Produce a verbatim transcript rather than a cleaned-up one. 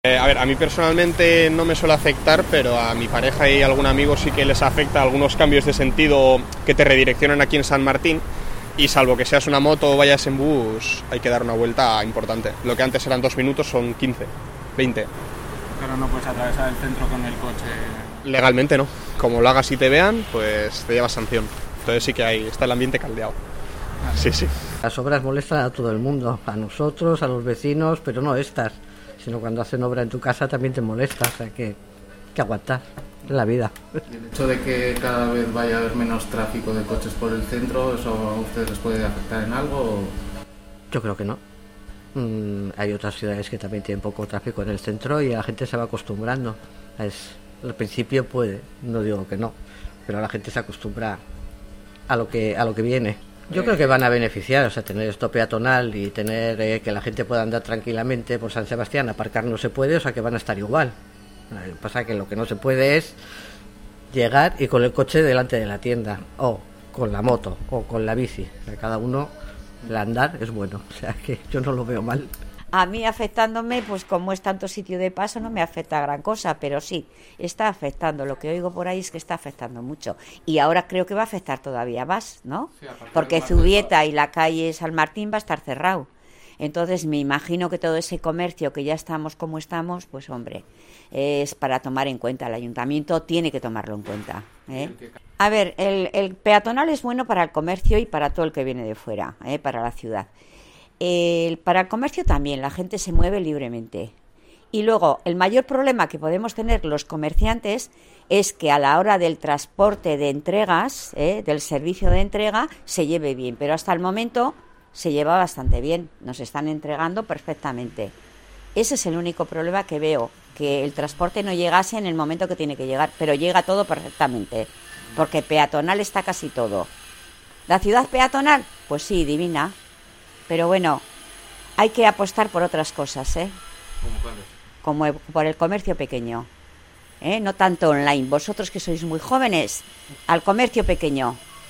Eh, a ver, a mí personalmente no me suele afectar, pero a mi pareja y algún amigo sí que les afecta algunos cambios de sentido que te redireccionan aquí en San Martín, y salvo que seas una moto o vayas en bus, hay que dar una vuelta importante. Lo que antes eran dos minutos son quince, veinte. Pero no puedes atravesar el centro con el coche. Legalmente no. Como lo hagas y te vean, pues te llevas sanción. Entonces sí que hay, está el ambiente caldeado. Vale. Sí, sí. Las obras molestan a todo el mundo, a nosotros, a los vecinos, pero no estas, sino cuando hacen obra en tu casa también te molesta, o sea que, que aguantar, es la vida. ¿Y el hecho de que cada vez vaya a haber menos tráfico de coches por el centro, eso a ustedes les puede afectar en algo? O... Yo creo que no. Mm, hay otras ciudades que también tienen poco tráfico en el centro y la gente se va acostumbrando. Es, al principio puede, no digo que no, pero la gente se acostumbra a lo que, a lo que viene. Yo creo que van a beneficiar, o sea, tener esto peatonal y tener eh, que la gente pueda andar tranquilamente por San Sebastián, aparcar no se puede, o sea que van a estar igual. Lo que pasa es que lo que no se puede es llegar y con el coche delante de la tienda, o con la moto, o con la bici. O sea, cada uno, el andar es bueno, o sea que yo no lo veo mal. A mí afectándome, pues como es tanto sitio de paso, no me afecta gran cosa, pero sí, está afectando. Lo que oigo por ahí es que está afectando mucho. Y ahora creo que va a afectar todavía más, ¿no? Sí, porque Zubieta y la calle San Martín va a estar cerrado. Entonces me imagino que todo ese comercio que ya estamos como estamos, pues hombre, es para tomar en cuenta. El ayuntamiento tiene que tomarlo en cuenta, ¿eh? A ver, el, el peatonal es bueno para el comercio y para todo el que viene de fuera, ¿eh? Para la ciudad. El, para el comercio también, la gente se mueve libremente. Y luego, el mayor problema que podemos tener los comerciantes es que a la hora del transporte de entregas, ¿eh? Del servicio de entrega, se lleve bien. Pero hasta el momento se lleva bastante bien, nos están entregando perfectamente. Ese es el único problema que veo, que el transporte no llegase en el momento que tiene que llegar, pero llega todo perfectamente, porque peatonal está casi todo. ¿La ciudad peatonal? Pues sí, divina. Pero bueno, hay que apostar por otras cosas, ¿eh? ¿Cómo cuáles? Como por el comercio pequeño, ¿eh? No tanto online. Vosotros que sois muy jóvenes, al comercio pequeño.